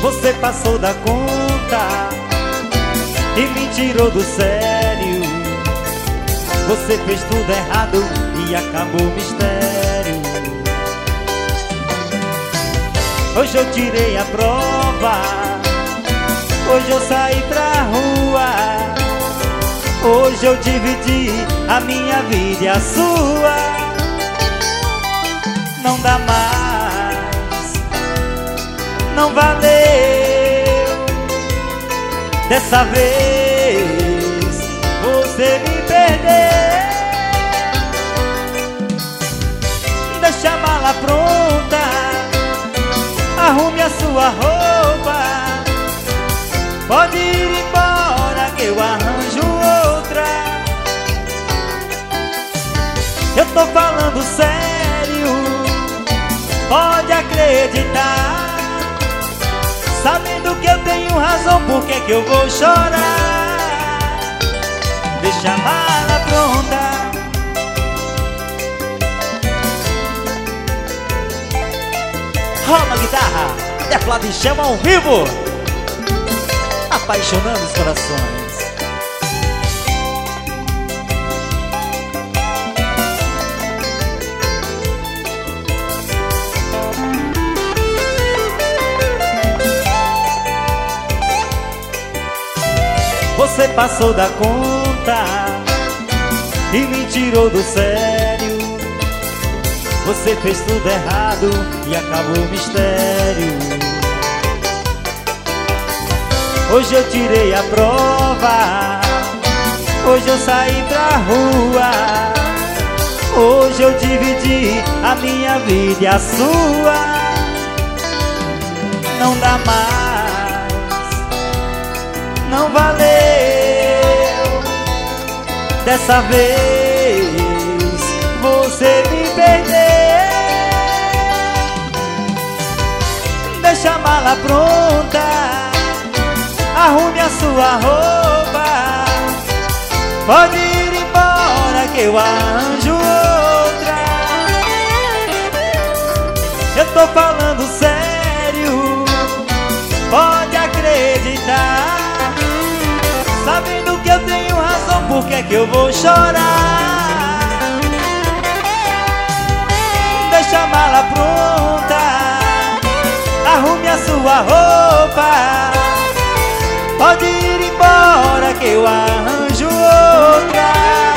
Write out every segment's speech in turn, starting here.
Você passou da conta e me tirou do sério. Você fez tudo errado e acabou o mistério. Hoje eu tirei a prova, hoje eu saí pra rua. Hoje eu dividi a minha vida e a sua. Não dá mais, não valeu. Dessa vez você me perdeu. Deixa a mala pronta, arrume a sua roupa. Pode ir embora que eu arranjo outra. Eu tô falando sério, pode acreditar. Sabendo que eu tenho razão, por que eu vou chorar? Deixa a mala pronta. Rola a guitarra, The Fladichel ao vivo, apaixonando os corações. Você passou da conta e me tirou do sério. Você fez tudo errado e acabou o mistério. Hoje eu tirei a prova, hoje eu saí pra rua. Hoje eu dividi a minha vida e a sua. Não dá mais, não valeu. Dessa vez você me perdeu. Deixa a mala pronta, arrume a sua roupa. Pode ir embora que eu arranjo outra. Eu tô falando sério, pode acreditar. Sabendo que eu tenho razão, por que eu vou chorar? Deixa a mala pronta, arrume a sua roupa. Pode ir embora que eu arranjo outra.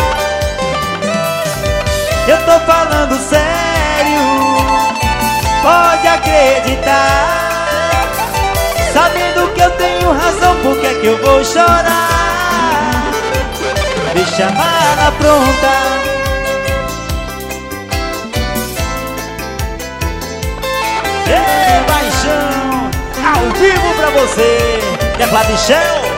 Eu tô falando sério, pode acreditar. Sabendo que eu tenho razão, por que eu vou chorar? Deixa a mala pronta. Paixão, ao vivo pra você, The Fladichel.